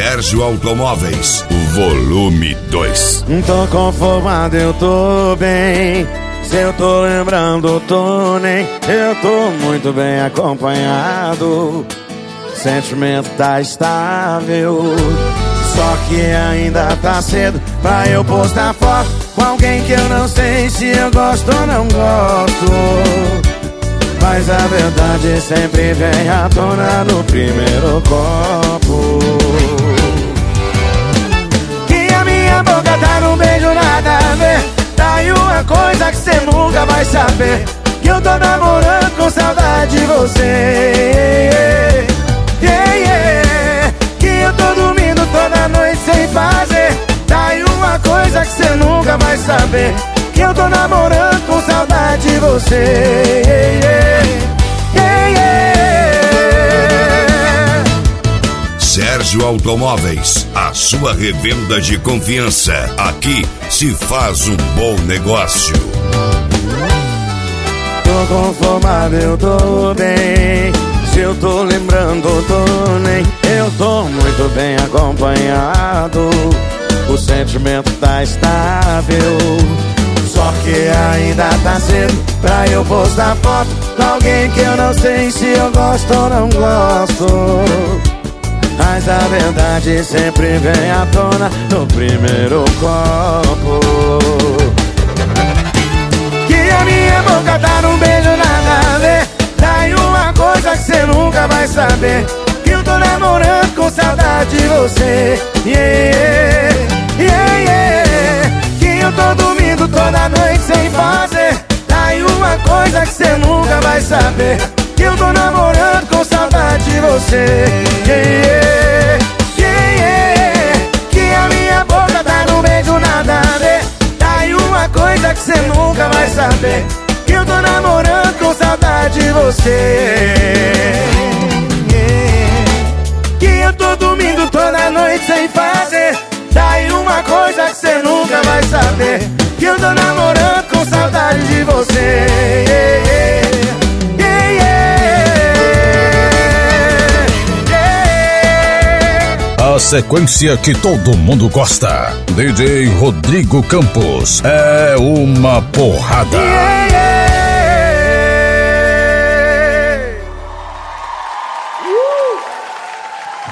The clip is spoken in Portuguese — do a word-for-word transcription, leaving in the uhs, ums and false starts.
Sérgio Automóveis, volume dois. Tô conformado, eu tô bem. Se eu tô lembrando, tô nem. Eu tô muito bem acompanhado. Sentimento tá estável. Só que ainda tá cedo pra eu postar foto com alguém que eu não sei se eu gosto ou não gosto. Mas a verdade sempre vem à tona no primeiro copo. Que a minha boca tá num beijo nada a ver. Tá aí uma coisa que cê nunca vai saber, que eu tô namorando com saudade de você. Yeah, yeah. Que eu tô dormindo toda noite sem fazer. Tá aí uma coisa que cê nunca vai saber, que eu tô namorando com saudade de você. Yeah, yeah, yeah. Sérgio Automóveis, a sua revenda de confiança. Aqui se faz um bom negócio. Tô conformado, eu tô bem. Se eu tô lembrando, tô nem. Eu tô muito bem acompanhado. O sentimento tá estável. Só que ainda tá cedo pra eu postar foto com alguém que eu não sei se eu gosto ou não gosto. Mas a verdade sempre vem à tona no primeiro copo. Que a minha boca tá num beijo nada a ver. Tá aí uma coisa que cê nunca vai saber, que eu tô namorando com saudade de você. Yeah, yeah, yeah. Que eu tô dormindo toda noite sem fazer. Tá aí uma coisa que cê nunca vai saber, que eu tô namorando com saudade de você. Yeah, yeah, yeah. Que a minha boca tá no beijo nada a ver. Tá aí uma coisa que cê nunca vai saber, que eu tô namorando com saudade de você. Yeah. Que eu tô dormindo toda noite sem fazer. Tá aí uma coisa que cê nunca vai saber, que eu tô namorando com saudade de você. Yeah, yeah, yeah. A sequência que todo mundo gosta. D J Rodrigo Campos é uma porrada. Yeah, yeah.